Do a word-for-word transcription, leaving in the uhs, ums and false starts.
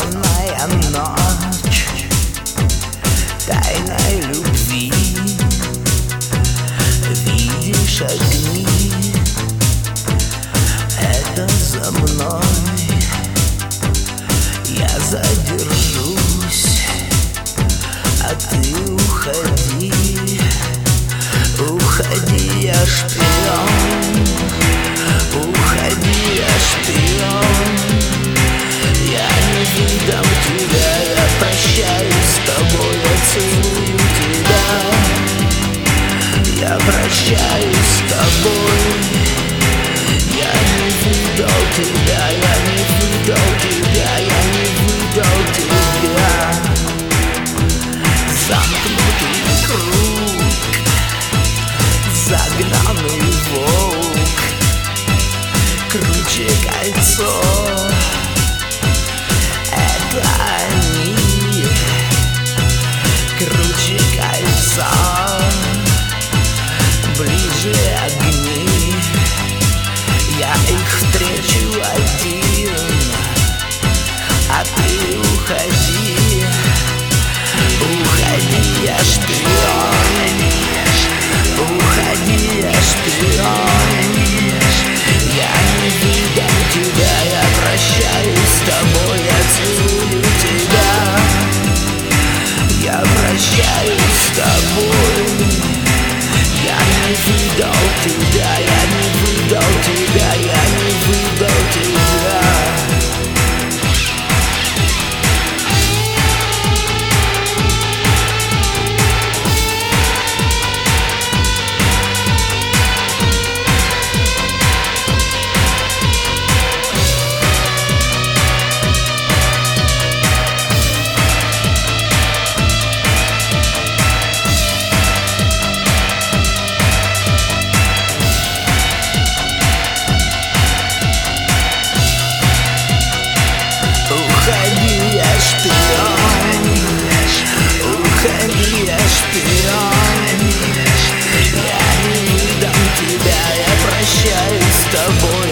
бессонная ночь тайной любви. Видишь огни, это за мной. Я задержусь, а ты уходи. Уходи, я шпион. Уходи, я шпион. Я не выдам тебя, я прощаюсь с тобой, я целую тебя. Я прощаюсь с тобой. Я не выдал тебя, я не выдал тебя, я не выдал тебя. Замкнутый круг, загнанный волк, круче кольцо. Это они, круче кольца, ближе огни. Я их встречу один, а ты уходи. Уходи, я шпион. Уходи, я шпион. Я не выдам тебя, я прощаюсь с тобой, я целую тебя. Я прощаюсь с тобой. Я не выдал тебя, я не выдал тебя, я не выдал тебя. Уходи, я шпион. Уходи, я шпион. Я не выдам тебя, я прощаюсь с тобой.